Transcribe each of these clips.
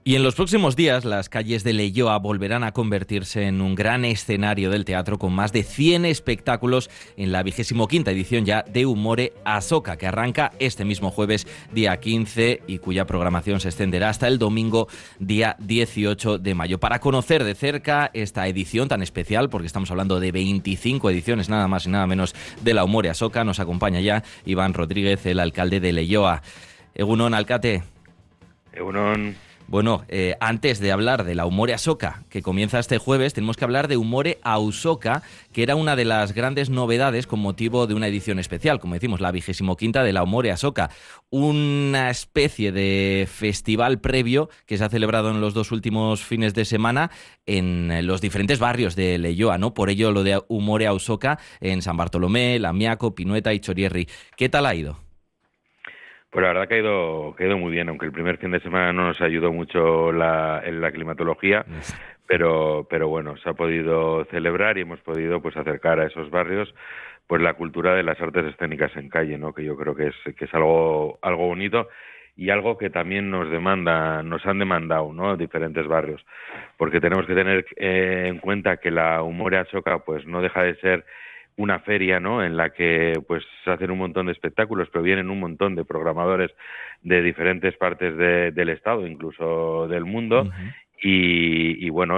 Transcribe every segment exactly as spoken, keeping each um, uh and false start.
Y en los próximos días las calles de Leioa volverán a convertirse en un gran escenario del teatro con más de cien espectáculos en la vigésimo quinta edición ya de Umore Asoka, que arranca este mismo jueves día quince y cuya programación se extenderá hasta el domingo día dieciocho de mayo. Para conocer de cerca esta edición tan especial, porque estamos hablando de veinticinco ediciones nada más y nada menos de la Umore Asoka, nos acompaña ya Iván Rodríguez, el alcalde de Leioa. Egunon, alcate. Egunon. Bueno, eh, antes de hablar de la Umore Asoka, que comienza este jueves, tenemos que hablar de Umore Ausoka, que era una de las grandes novedades con motivo de una edición especial, como decimos, la vigésimo quinta de la Umore Asoka. Una especie de festival previo que se ha celebrado en los dos últimos fines de semana en los diferentes barrios de Leioa, ¿no? Por ello lo de Umore Ausoka en San Bartolomé, Lamiaco, Pinueta y Chorierri. ¿Qué tal ha ido? Pues la verdad que ha ido, que ha ido muy bien, aunque el primer fin de semana no nos ayudó mucho la, en la climatología, pero, pero bueno, se ha podido celebrar y hemos podido pues acercar a esos barrios pues la cultura de las artes escénicas en calle, ¿no? Que yo creo que es, que es algo, algo bonito y algo que también nos demanda, nos han demandado, ¿no? Diferentes barrios, porque tenemos que tener eh, en cuenta que la Umore Asoka pues no deja de ser una feria, ¿no? En la que pues se hacen un montón de espectáculos, pero vienen un montón de programadores de diferentes partes de, del estado, incluso del mundo, uh-huh. y, y bueno,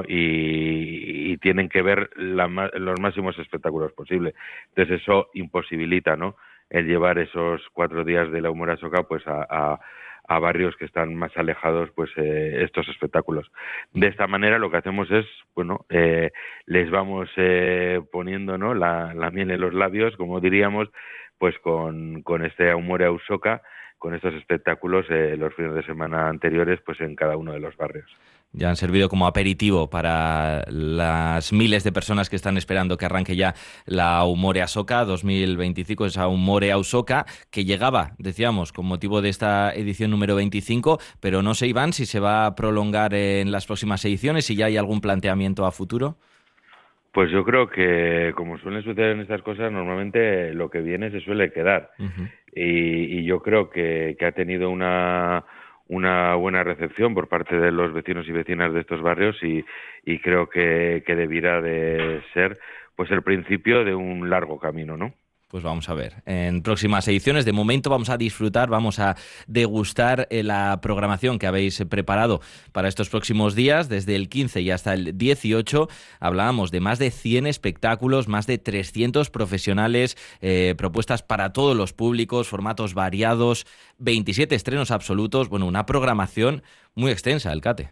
y, y tienen que ver la, los máximos espectáculos posibles. Entonces eso imposibilita, ¿no? El llevar esos cuatro días de la Umore Asoka pues a, a a barrios que están más alejados, pues eh, estos espectáculos. De esta manera lo que hacemos es, bueno, eh, les vamos eh, poniendo, ¿no? la, la miel en los labios, como diríamos, pues con, con este Umore Ausoka, con estos espectáculos eh, los fines de semana anteriores, pues en cada uno de los barrios. Ya han servido como aperitivo para las miles de personas que están esperando que arranque ya la Umore Asoka dos mil veinticinco, esa Umore Ausoka que llegaba, decíamos, con motivo de esta edición número veinticinco, pero no sé, Iván, si se va a prolongar en las próximas ediciones, si ya hay algún planteamiento a futuro. Pues yo creo que, como suelen suceder en estas cosas, normalmente lo que viene se suele quedar. Uh-huh. Y, y yo creo que, que ha tenido una... una buena recepción por parte de los vecinos y vecinas de estos barrios y, y creo que, que debiera de ser pues el principio de un largo camino, ¿no? Pues vamos a ver, en próximas ediciones, de momento vamos a disfrutar, vamos a degustar la programación que habéis preparado para estos próximos días, desde el quince y hasta el dieciocho. Hablábamos de más de cien espectáculos, más de trescientos profesionales, eh, propuestas para todos los públicos, formatos variados, veintisiete estrenos absolutos, bueno, una programación muy extensa, Alcate.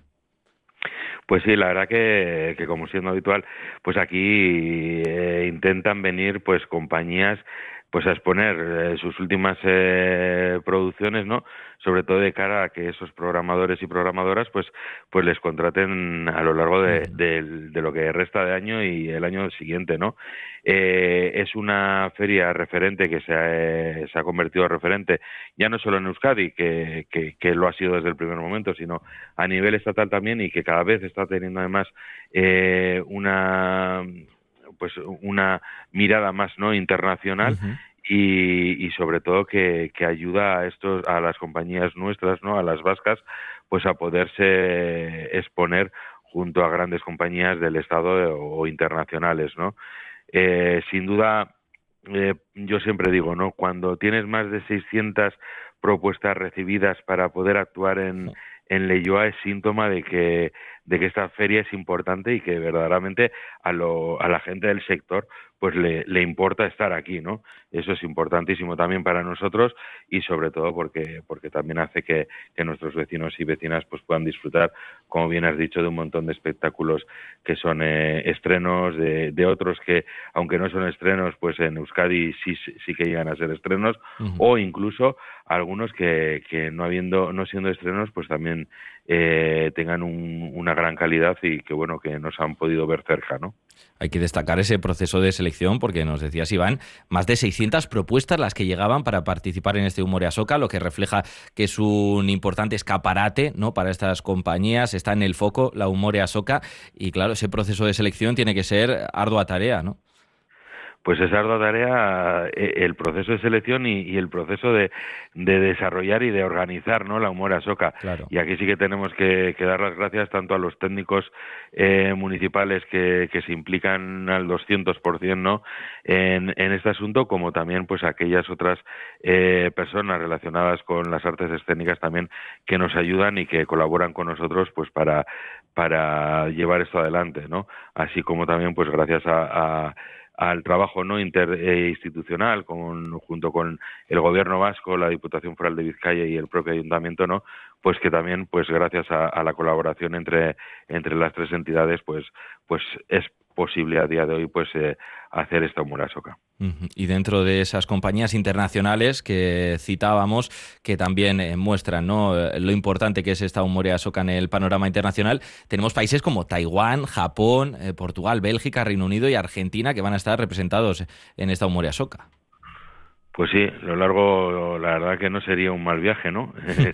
Pues sí, la verdad que, que como siendo habitual, pues aquí eh, intentan venir pues compañías pues a exponer eh, sus últimas eh, producciones, ¿no? Sobre todo de cara a que esos programadores y programadoras pues pues les contraten a lo largo de, de, de lo que resta de año y el año siguiente, ¿no? Eh, es una feria referente que se ha, eh, se ha convertido en referente ya no solo en Euskadi, que, que, que lo ha sido desde el primer momento, sino a nivel estatal también y que cada vez está teniendo además eh, una pues una mirada más no internacional. Uh-huh. Y, y sobre todo que, que ayuda a estos a las compañías nuestras, no a las vascas, pues a poderse exponer junto a grandes compañías del estado o internacionales, no eh, sin duda eh, yo siempre digo, no cuando tienes más de seiscientas propuestas recibidas para poder actuar en en Leioa es síntoma de que de que esta feria es importante y que verdaderamente a lo a la gente del sector pues le, le importa estar aquí, ¿no? Eso es importantísimo también para nosotros y sobre todo porque porque también hace que, que nuestros vecinos y vecinas pues puedan disfrutar, como bien has dicho, de un montón de espectáculos que son eh, estrenos, de, de otros que, aunque no son estrenos, pues en Euskadi sí, sí que llegan a ser estrenos, uh-huh. o incluso algunos que, que no habiendo, no siendo estrenos, pues también eh, tengan un, una gran calidad y que bueno, que nos han podido ver cerca, ¿no? Hay que destacar ese proceso de selección porque nos decías, Iván, más de seiscientas propuestas las que llegaban para participar en este Umore Asoka, lo que refleja que es un importante escaparate, ¿no? Para estas compañías, está en el foco la Umore Asoka y claro, ese proceso de selección tiene que ser ardua tarea, ¿no? pues es ardua tarea el proceso de selección y, y el proceso de, de desarrollar y de organizar, ¿no?, la Humore Asoka. Claro. Y aquí sí que tenemos que, que dar las gracias tanto a los técnicos eh, municipales que, que se implican al doscientos por ciento, ¿no?, en, en este asunto, como también pues a aquellas otras eh, personas relacionadas con las artes escénicas también que nos ayudan y que colaboran con nosotros pues para, para llevar esto adelante, ¿no? Así como también pues gracias a, a al trabajo no interinstitucional con, junto con el gobierno vasco, la Diputación Foral de Vizcaya y el propio ayuntamiento, no, pues que también pues gracias a, a la colaboración entre entre las tres entidades pues pues es posible a día de hoy pues eh, hacer esta Humore Asoka. Uh-huh. Y dentro de esas compañías internacionales que citábamos, que también eh, muestran, ¿no?, lo importante que es esta Humore Asoka en el panorama internacional, tenemos países como Taiwán, Japón, eh, Portugal, Bélgica, Reino Unido y Argentina que van a estar representados en esta Humore Asoka. Pues sí, lo largo, la verdad que no sería un mal viaje, ¿no?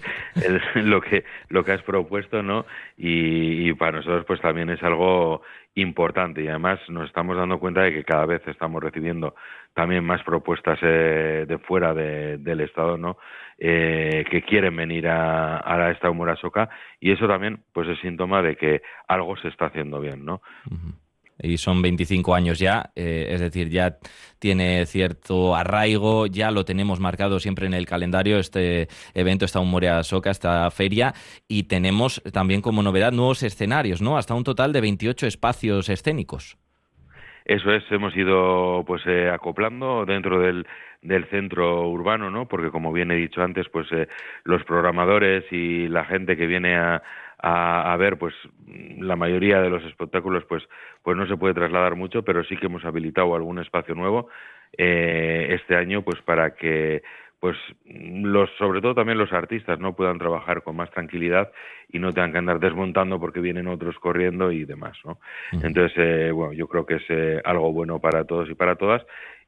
Es lo que lo que has propuesto, ¿no? Y, y para nosotros pues también es algo importante y además nos estamos dando cuenta de que cada vez estamos recibiendo también más propuestas eh, de fuera de, del Estado, ¿no? Eh, que quieren venir a, a esta Humore Asoka y eso también pues es síntoma de que algo se está haciendo bien, ¿no? Uh-huh. Y son veinticinco años ya, eh, es decir, ya tiene cierto arraigo, ya lo tenemos marcado siempre en el calendario, este evento, esta Humore Asoka, esta feria, y tenemos también como novedad nuevos escenarios, ¿no? Hasta un total de veintiocho espacios escénicos. Eso es, hemos ido pues eh, acoplando dentro del, del centro urbano, ¿no? Porque como bien he dicho antes, pues eh, los programadores y la gente que viene a, a, a ver, pues la mayoría de los espectáculos pues pues no se puede trasladar mucho, pero sí que hemos habilitado algún espacio nuevo eh, este año pues para que pues los sobre todo también los artistas no puedan trabajar con más tranquilidad y no tengan que andar desmontando porque vienen otros corriendo y demás, ¿no? Uh-huh. Entonces, eh, bueno, yo creo que es eh, algo bueno para todos y para todas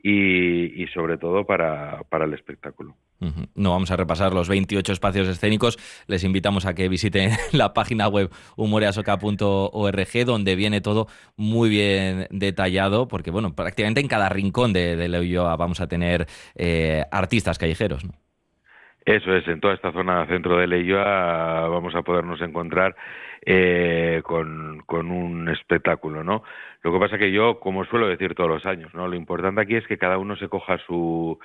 y, y sobre todo para, para el espectáculo. Uh-huh. No vamos a repasar los veintiocho espacios escénicos, les invitamos a que visiten la página web humore asoka punto org, donde viene todo muy bien detallado, porque bueno, prácticamente en cada rincón de, de Leioa vamos a tener eh, artistas callejeros, ¿no? Eso es, en toda esta zona centro de Leioa vamos a podernos encontrar eh, con, con un espectáculo, ¿no? Lo que pasa que yo, como suelo decir todos los años, ¿no?, lo importante aquí es que cada uno se coja su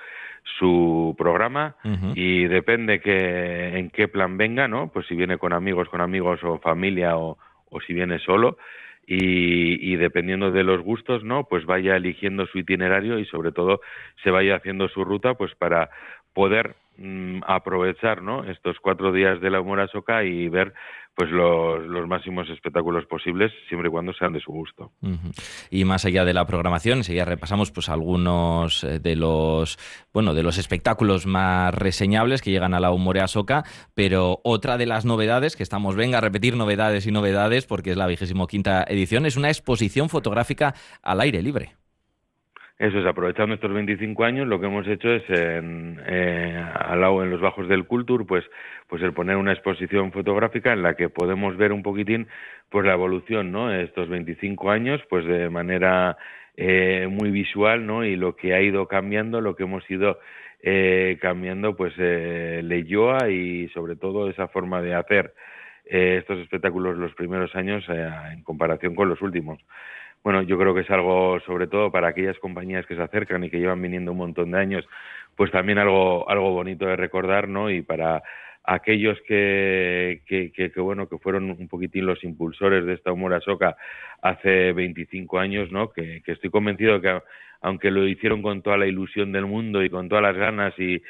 su programa uh-huh. y depende que en qué plan venga, ¿no? Pues si viene con amigos, con amigos o familia o, o si viene solo y, y dependiendo de los gustos, ¿no?, pues vaya eligiendo su itinerario y sobre todo se vaya haciendo su ruta pues para poder mmm, aprovechar, ¿no?, estos cuatro días de la Humore Asoka y ver pues los, los máximos espectáculos posibles siempre y cuando sean de su gusto. Uh-huh. Y más allá de la programación, enseguida repasamos pues algunos de los bueno de los espectáculos más reseñables que llegan a la Humore Asoka, pero otra de las novedades que estamos venga a repetir novedades y novedades porque es la vigésimo quinta edición, es una exposición fotográfica al aire libre. Eso es, aprovechando estos veinticinco años, lo que hemos hecho es, en, eh, al lado en los bajos del Kultur, pues, pues el poner una exposición fotográfica en la que podemos ver un poquitín pues la evolución, ¿no?, estos veinticinco años, pues de manera eh, muy visual, ¿no?, y lo que ha ido cambiando, lo que hemos ido eh, cambiando, pues eh, Leioa y sobre todo esa forma de hacer eh, estos espectáculos los primeros años eh, en comparación con los últimos. Bueno, yo creo que es algo, sobre todo para aquellas compañías que se acercan y que llevan viniendo un montón de años, pues también algo algo bonito de recordar, ¿no? Y para aquellos que, que, que, que bueno, que fueron un poquitín los impulsores de esta Humore Asoka hace veinticinco años, ¿no? Que, que estoy convencido que aunque lo hicieron con toda la ilusión del mundo y con todas las ganas y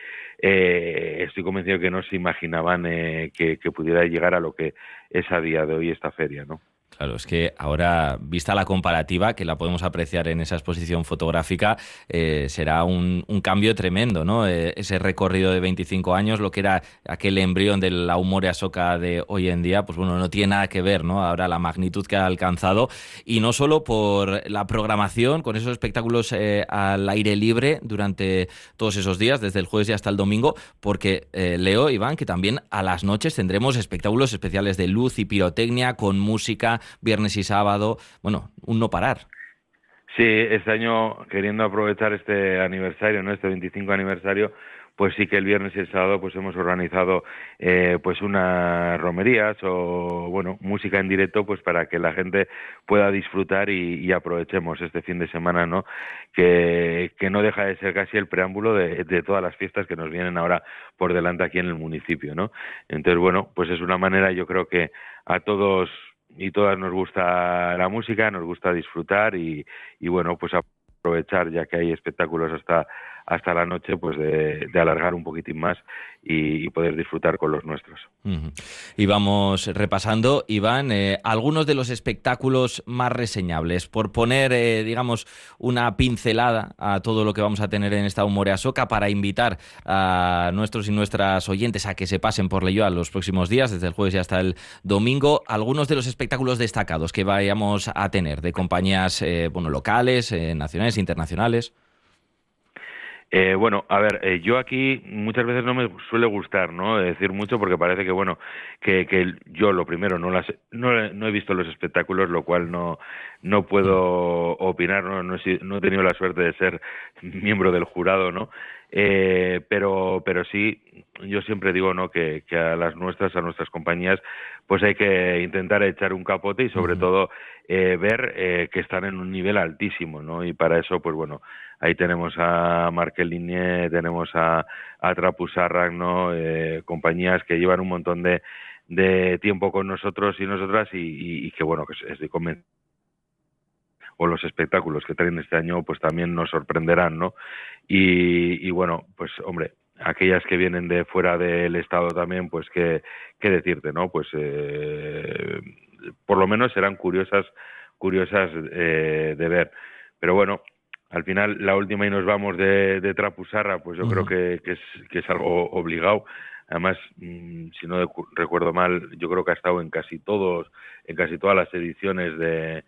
eh, estoy convencido que no se imaginaban eh, que, que pudiera llegar a lo que es a día de hoy esta feria, ¿no? Claro, es que ahora, vista la comparativa, que la podemos apreciar en esa exposición fotográfica, eh, será un, un cambio tremendo, ¿no? Eh, ese recorrido de veinticinco años, lo que era aquel embrión de la Humore Asoka de hoy en día, pues bueno, no tiene nada que ver, ¿no? Ahora la magnitud que ha alcanzado, y no solo por la programación, con esos espectáculos eh, al aire libre durante todos esos días, desde el jueves y hasta el domingo, porque eh, Leo, Iván, que también a las noches tendremos espectáculos especiales de luz y pirotecnia, con música, viernes y sábado, bueno, un no parar. Sí, este año, queriendo aprovechar este aniversario, ¿no? Este veinticinco aniversario, pues sí que el viernes y el sábado pues hemos organizado eh, pues unas romerías o, bueno, música en directo, pues para que la gente pueda disfrutar y, y aprovechemos este fin de semana, ¿no? Que, que no deja de ser casi el preámbulo de, de todas las fiestas que nos vienen ahora por delante aquí en el municipio, ¿no? Entonces, bueno, pues es una manera, yo creo que a todos y todas nos gusta la música, nos gusta disfrutar y, y bueno, pues aprovechar, ya que hay espectáculos hasta hasta la noche, pues de, de alargar un poquitín más y, y poder disfrutar con los nuestros. Uh-huh. Y vamos repasando, Iván, eh, algunos de los espectáculos más reseñables, por poner, eh, digamos, una pincelada a todo lo que vamos a tener en esta Umorea Soca, para invitar a nuestros y nuestras oyentes a que se pasen por Leioa los próximos días, desde el jueves y hasta el domingo, algunos de los espectáculos destacados que vayamos a tener de compañías eh, bueno, locales, eh, nacionales, internacionales. Eh, bueno, a ver, eh, yo aquí muchas veces no me suele gustar, ¿no? Decir mucho porque parece que, bueno, que, que yo lo primero no las no, no he visto los espectáculos, lo cual no no puedo opinar, no, no, he, no he tenido la suerte de ser miembro del jurado, ¿no? Eh, pero pero sí, yo siempre digo, ¿no? Que, que a las nuestras, a nuestras compañías, pues hay que intentar echar un capote y sobre uh-huh. todo eh, ver eh, que están en un nivel altísimo, ¿no? Y para eso, pues bueno, ahí tenemos a Marquelinie, tenemos a, a Trapusarrac, ¿no? Eh, compañías que llevan un montón de, de tiempo con nosotros y nosotras y, y, y que, bueno, que estoy convencido. O los espectáculos que traen este año, pues también nos sorprenderán, ¿no? Y, y bueno, pues hombre, aquellas que vienen de fuera del estado también, pues qué, qué decirte, ¿no? Pues eh, por lo menos serán curiosas, curiosas eh, de ver. Pero bueno, al final la última y nos vamos de, de Trapusarrac, pues yo uh-huh. creo que, que, es, que es algo obligado. Además, mmm, si no recuerdo mal, yo creo que ha estado en casi todos, en casi todas las ediciones de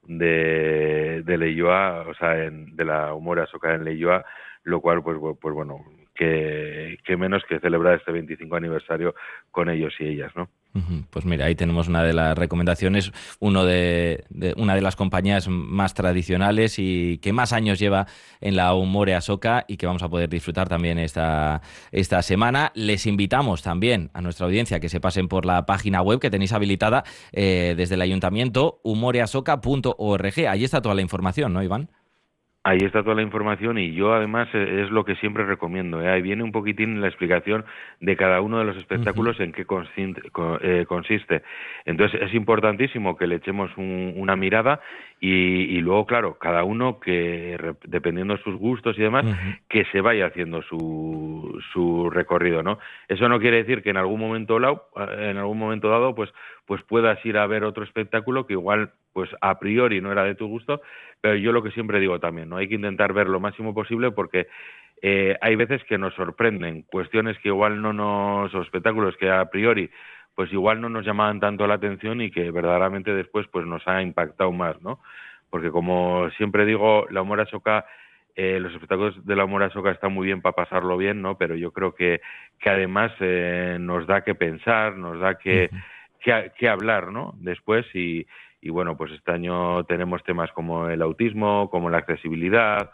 de, de Leioa, o sea, en, de la Umorea Soca en Leioa, lo cual, pues, pues bueno, que, que menos que celebrar este veinticinco aniversario con ellos y ellas, ¿no? Pues mira, ahí tenemos una de las recomendaciones, uno de, de una de las compañías más tradicionales y que más años lleva en la Umorea Soca y que vamos a poder disfrutar también esta, esta semana. Les invitamos también a nuestra audiencia que se pasen por la página web que tenéis habilitada eh, desde el ayuntamiento, umoreasoca punto org. Ahí está toda la información, ¿no, Iván? Ahí está toda la información y yo además es lo que siempre recomiendo, ¿eh? Ahí viene un poquitín la explicación de cada uno de los espectáculos uh-huh. en qué consiste, eh, consiste. Entonces es importantísimo que le echemos un, una mirada y, y luego, claro, cada uno que, dependiendo de sus gustos y demás, uh-huh. que se vaya haciendo su, su recorrido, ¿no? Eso no quiere decir que en algún momento dado, en algún momento dado, pues, pues puedas ir a ver otro espectáculo que igual, pues a priori no era de tu gusto, pero yo lo que siempre digo también, ¿no? Hay que intentar ver lo máximo posible porque eh, hay veces que nos sorprenden cuestiones que igual no nos, o espectáculos que a priori pues igual no nos llamaban tanto la atención y que verdaderamente después pues nos ha impactado más, ¿no? Porque como siempre digo, la Umorea Soca, eh, los espectáculos de la Umorea Soca están muy bien para pasarlo bien, ¿no? Pero yo creo que, que además eh, nos da que pensar, nos da que, uh-huh. que, que hablar, ¿no? Después y Y bueno, pues este año tenemos temas como el autismo, como la accesibilidad,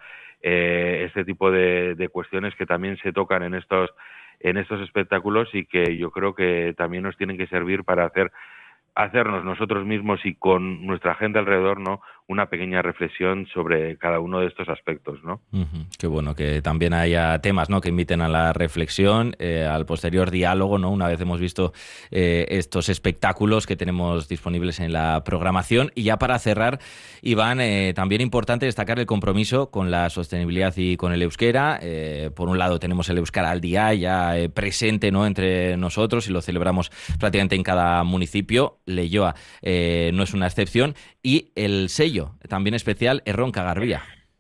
eh, este tipo de, de cuestiones que también se tocan en estos, en estos espectáculos y que yo creo que también nos tienen que servir para hacer hacernos nosotros mismos y con nuestra gente alrededor, ¿no?, una pequeña reflexión sobre cada uno de estos aspectos, ¿no? Uh-huh. Qué bueno que también haya temas, ¿no?, que inviten a la reflexión, eh, al posterior diálogo, ¿no? Una vez hemos visto eh, estos espectáculos que tenemos disponibles en la programación. Y ya para cerrar, Iván, eh, también importante destacar el compromiso con la sostenibilidad y con el euskera. Eh, por un lado tenemos el Euskara al Día ya eh, presente, ¿no?, entre nosotros y lo celebramos prácticamente en cada municipio. Leioa eh, no es una excepción, y el sello también especial Erronka Garbia.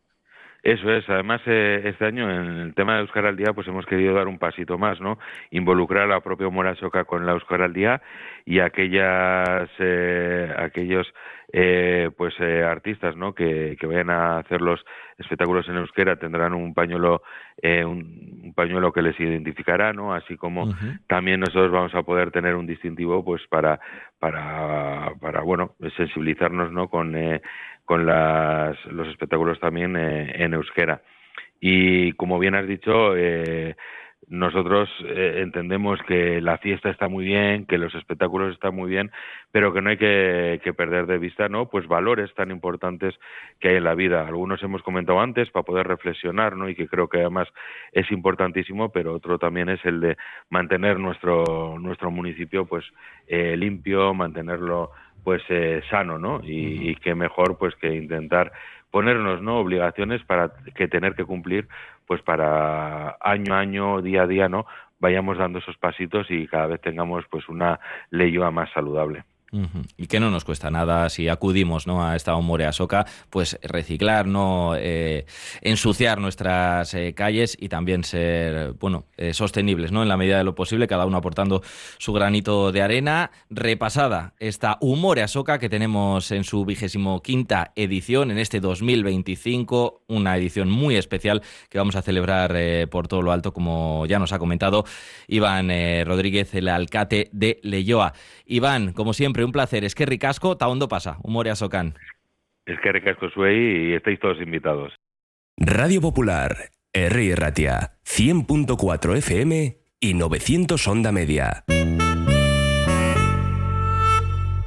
Eso es, además eh, este año en el tema de Euskara al Día pues hemos querido dar un pasito más, ¿no? Involucrar a la propia Umorea Soca con la Euskara al Día y aquellas, eh, aquellos eh, pues eh, artistas, ¿no? Que, que vayan a hacer los espectáculos en euskera tendrán un pañuelo eh, un, un pañuelo que les identificará, ¿no? Así como uh-huh. también nosotros vamos a poder tener un distintivo, pues para para para bueno sensibilizarnos, ¿no? Con eh, con las los espectáculos también eh, en euskera. Y como bien has dicho, eh, nosotros eh, entendemos que la fiesta está muy bien, que los espectáculos están muy bien, pero que no hay que, que perder de vista, ¿no? Pues valores tan importantes que hay en la vida. Algunos hemos comentado antes para poder reflexionar, ¿no? Y que creo que además es importantísimo, pero otro también es el de mantener nuestro nuestro municipio pues eh, limpio, mantenerlo pues eh, sano, ¿no? Y, uh-huh. y qué mejor pues que intentar ponernos, ¿no? Obligaciones para que tener que cumplir, pues para año a año, día a día, ¿no? Vayamos dando esos pasitos y cada vez tengamos pues una Leioa más saludable. Uh-huh. Y que no nos cuesta nada si acudimos, ¿no? a esta Umore Azoka, pues reciclar, no eh, ensuciar nuestras eh, calles y también ser, bueno, eh, sostenibles, ¿no? En la medida de lo posible, cada uno aportando su granito de arena. Repasada esta Umore Azoka que tenemos en su vigésimo quinta edición en este dos mil veinticinco, una edición muy especial que vamos a celebrar eh, por todo lo alto, como ya nos ha comentado Iván eh, Rodríguez, el alcate de Leioa. Iván, como siempre, un placer. Es que ricasco, ta ondo pasa, Umore Azokan. Es que ricasco suei y estáis todos invitados. Radio Popular, Herri Erratia, cien punto cuatro F M y novecientos onda media.